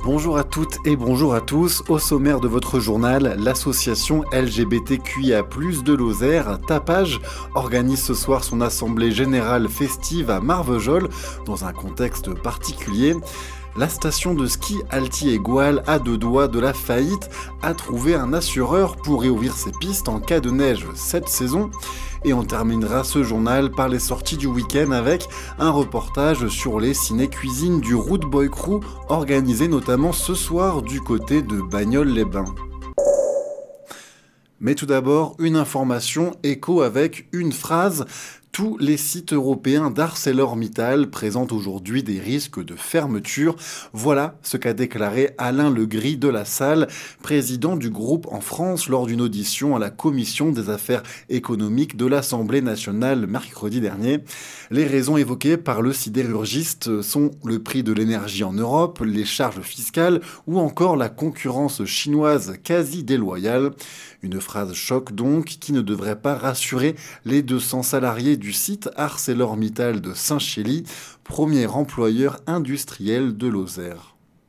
Bonjour à toutes et bonjour à tous. Au sommaire de votre journal, l'association LGBTQIA+ de Lozère, Tapage, organise ce soir son assemblée générale festive à Marvejols dans un contexte particulier. La station de ski Alti-et-Goual, à 2 doigts de la faillite, a trouvé un assureur pour réouvrir ses pistes en cas de neige cette saison. Et on terminera ce journal par les sorties du week-end avec un reportage sur les ciné-cuisines du Root Boy Crew, organisé notamment ce soir du côté de Bagnols-les-Bains. Mais tout d'abord, une information écho avec une phrase. Tous les sites européens d'ArcelorMittal présentent aujourd'hui des risques de fermeture. Voilà ce qu'a déclaré Alain Legris de la Salle, président du groupe en France, lors d'une audition à la Commission des affaires économiques de l'Assemblée nationale mercredi dernier. Les raisons évoquées par le sidérurgiste sont le prix de l'énergie en Europe, les charges fiscales ou encore la concurrence chinoise quasi déloyale. Une phrase choc donc qui ne devrait pas rassurer les 200 salariés du site ArcelorMittal de Saint-Chély, premier employeur industriel de Lozère.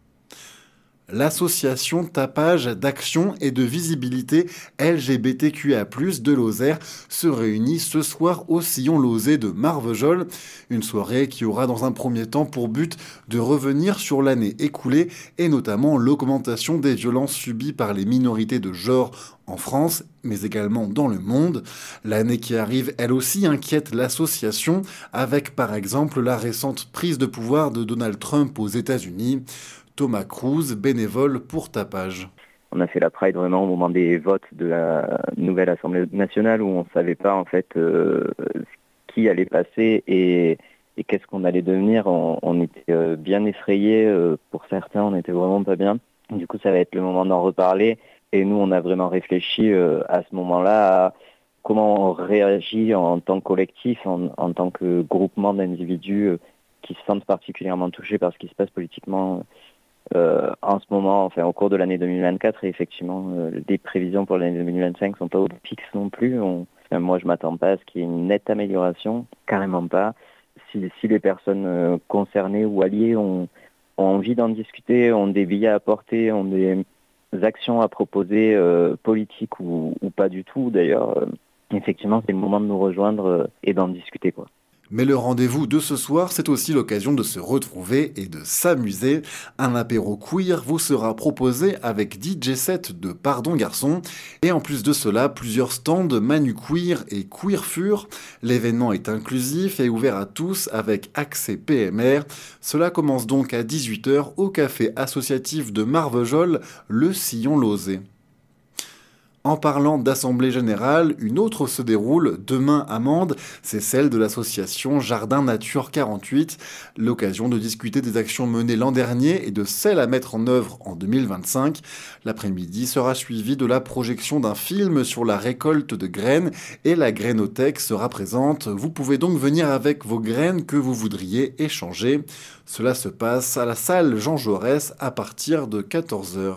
L'association Tapage d'action et de visibilité LGBTQIA+ de Lozère se réunit ce soir au Sillon Lozé de Marvejols. Une soirée qui aura dans un premier temps pour but de revenir sur l'année écoulée et notamment l'augmentation des violences subies par les minorités de genre en France, mais également dans le monde. L'année qui arrive, elle aussi, inquiète l'association, avec par exemple la récente prise de pouvoir de Donald Trump aux États-Unis. Thomas Cruz, bénévole pour Tapage. On a fait la Pride vraiment au moment des votes de la nouvelle Assemblée nationale où on ne savait pas en fait qui allait passer et qu'est-ce qu'on allait devenir. On était bien effrayés, pour certains on n'était vraiment pas bien. Du coup ça va être le moment d'en reparler et nous on a vraiment réfléchi à ce moment-là à comment on réagit en tant que collectif, en tant que groupement d'individus qui se sentent particulièrement touchés par ce qui se passe politiquement en ce moment, enfin au cours de l'année 2024, et effectivement les prévisions pour l'année 2025 sont pas au fixe non plus. Moi je m'attends pas à ce qu'il y ait une nette amélioration, carrément pas. Si les personnes concernées ou alliées ont envie d'en discuter, ont des billets à apporter, ont des actions à proposer, politiques ou pas du tout d'ailleurs, effectivement c'est le moment de nous rejoindre et d'en discuter quoi. Mais le rendez-vous de ce soir, c'est aussi l'occasion de se retrouver et de s'amuser. Un apéro queer vous sera proposé avec DJ set de Pardon Garçon. Et en plus de cela, plusieurs stands Manu Queer et Queer Fur. L'événement est inclusif et ouvert à tous avec accès PMR. Cela commence donc à 18h au café associatif de Marvejols, le Sillon Lozé. En parlant d'Assemblée Générale, une autre se déroule demain à Mende, c'est celle de l'association Jardin Nature 48, l'occasion de discuter des actions menées l'an dernier et de celles à mettre en œuvre en 2025. L'après-midi sera suivi de la projection d'un film sur la récolte de graines et la grainothèque sera présente. Vous pouvez donc venir avec vos graines que vous voudriez échanger. Cela se passe à la salle Jean Jaurès à partir de 14h.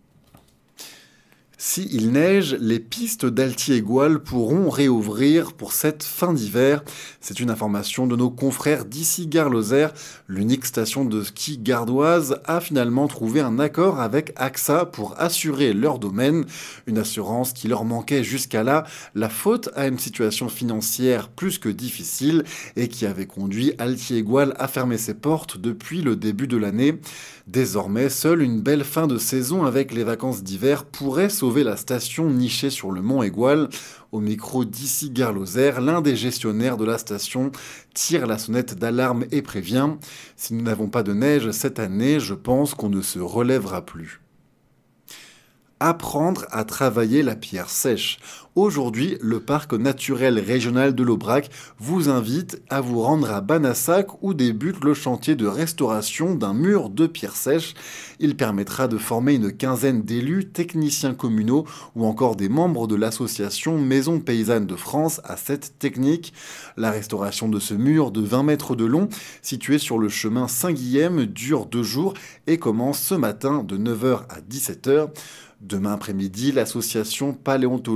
Si il neige, les pistes d'Alti-et-Goual pourront réouvrir pour cette fin d'hiver. C'est une information de nos confrères d'ici Gare Lozère. L'unique station de ski gardoise a finalement trouvé un accord avec AXA pour assurer leur domaine. Une assurance qui leur manquait jusqu'à là, la faute à une situation financière plus que difficile et qui avait conduit Alti-et-Goual à fermer ses portes depuis le début de l'année. Désormais, seule une belle fin de saison avec les vacances d'hiver pourrait sauver la station nichée sur le mont Aigoual. Au micro d'ici Gare Lozère, l'un des gestionnaires de la station tire la sonnette d'alarme et prévient « Si nous n'avons pas de neige cette année, je pense qu'on ne se relèvera plus ». Apprendre à travailler la pierre sèche. Aujourd'hui, le parc naturel régional de l'Aubrac vous invite à vous rendre à Banassac où débute le chantier de restauration d'un mur de pierre sèche. Il permettra de former une quinzaine d'élus, techniciens communaux ou encore des membres de l'association Maison Paysanne de France à cette technique. La restauration de ce mur de 20 mètres de long, situé sur le chemin Saint-Guilhem, dure 2 jours et commence ce matin de 9h à 17h. Demain après-midi, l'association paléontologique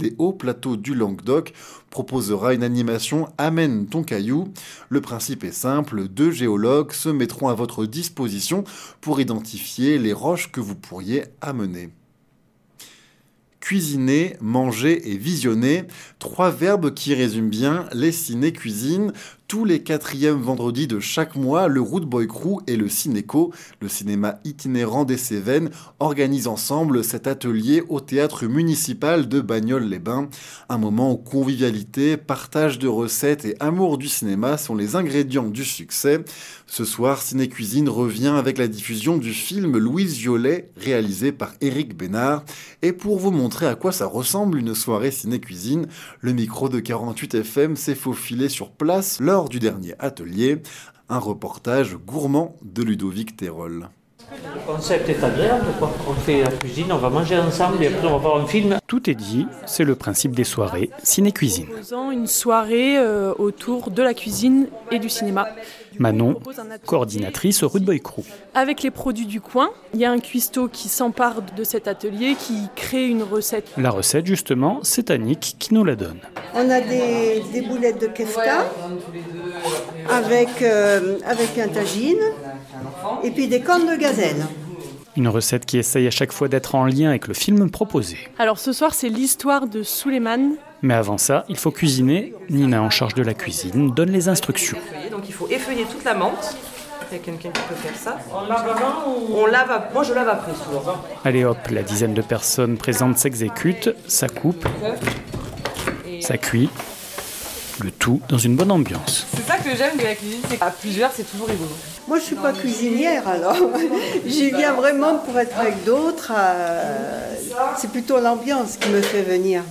des hauts plateaux du Languedoc proposera une animation Amène ton caillou. Le principe est simple, 2 géologues se mettront à votre disposition pour identifier les roches que vous pourriez amener. Cuisiner, manger et visionner, 3 verbes qui résument bien les ciné-cuisines. Tous les 4e vendredis de chaque mois, le Rude Boy Crew et le Cinéco, le cinéma itinérant des Cévennes, organisent ensemble cet atelier au théâtre municipal de Bagnoles-les-Bains. Un moment où convivialité, partage de recettes et amour du cinéma sont les ingrédients du succès. Ce soir, Ciné-Cuisine revient avec la diffusion du film Louise Violet, réalisé par Éric Bénard. Et pour vous montrer à quoi ça ressemble une soirée Ciné-Cuisine, le micro de 48 FM s'est faufilé sur place lors du dernier atelier, un reportage gourmand de Ludovic Terol. Le concept est agréable, on fait la cuisine, on va manger ensemble et après on va voir un film. Tout est dit, c'est le principe des soirées ciné-cuisine. Une soirée autour de la cuisine et du cinéma. Manon, coordinatrice au Rude Boy Crew. Avec les produits du coin, il y a un cuistot qui s'empare de cet atelier, qui crée une recette. La recette, justement, c'est Annick qui nous la donne. On a des boulettes de kefta avec un tagine et puis des cornes de gazelle. Une recette qui essaye à chaque fois d'être en lien avec le film proposé. Alors ce soir, c'est l'histoire de Souleymane. Mais avant ça, il faut cuisiner. Nina, en charge de la cuisine, donne les instructions. Donc il faut effeuiller toute la menthe. Il y a quelqu'un qui peut faire ça. On lave avant ou... Moi je lave après souvent. Allez hop, la dizaine de personnes présentes s'exécute, ça coupe, ça cuit. Le tout dans une bonne ambiance. C'est ça que j'aime de la cuisine, c'est qu'à plusieurs c'est toujours rigolo. Moi je suis pas cuisinière alors, j'y viens vraiment pour être avec d'autres. C'est plutôt l'ambiance qui me fait venir.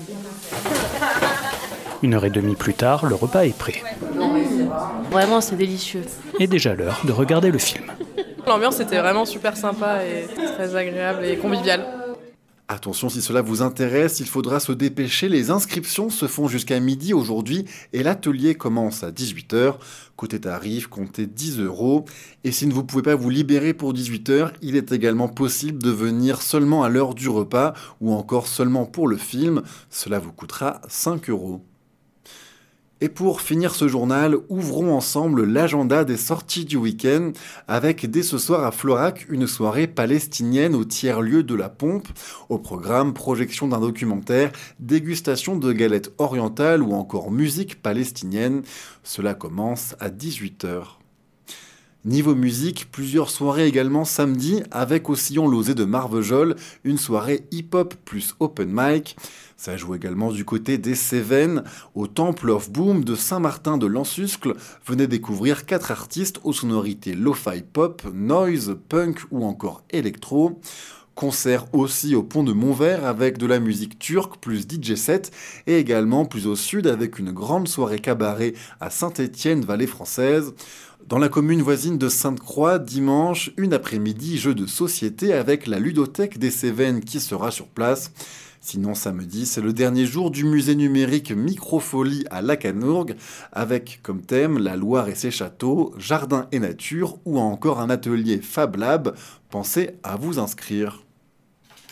1h30 plus tard, le repas est prêt. Vraiment, c'est délicieux. Et déjà l'heure de regarder le film. L'ambiance était vraiment super sympa et très agréable et conviviale. Attention, si cela vous intéresse, il faudra se dépêcher. Les inscriptions se font jusqu'à midi aujourd'hui et l'atelier commence à 18h. Côté tarif, comptez 10 €. Et si ne vous pouvez pas vous libérer pour 18h, il est également possible de venir seulement à l'heure du repas ou encore seulement pour le film. Cela vous coûtera 5 €. Et pour finir ce journal, ouvrons ensemble l'agenda des sorties du week-end avec dès ce soir à Florac une soirée palestinienne au tiers-lieu de la Pompe. Au programme, projection d'un documentaire, dégustation de galettes orientales ou encore musique palestinienne. Cela commence à 18h. Niveau musique, plusieurs soirées également samedi avec au Sillon Lauzé de Marvejols, une soirée hip-hop plus open mic. Ça joue également du côté des Cévennes. Au Temple of Boom de Saint-Martin de Lansuscle, venez découvrir 4 artistes aux sonorités lo-fi pop, noise, punk ou encore électro. Concert aussi au pont de Montvert avec de la musique turque plus DJ set et également plus au sud avec une grande soirée cabaret à Saint-Étienne, Vallée Française. Dans la commune voisine de Sainte-Croix, dimanche, une après-midi, jeu de société avec la ludothèque des Cévennes qui sera sur place. Sinon, samedi, c'est le dernier jour du musée numérique Microfolie à Lacanourgue, avec comme thème la Loire et ses châteaux, jardin et nature, ou encore un atelier Fab Lab. Pensez à vous inscrire.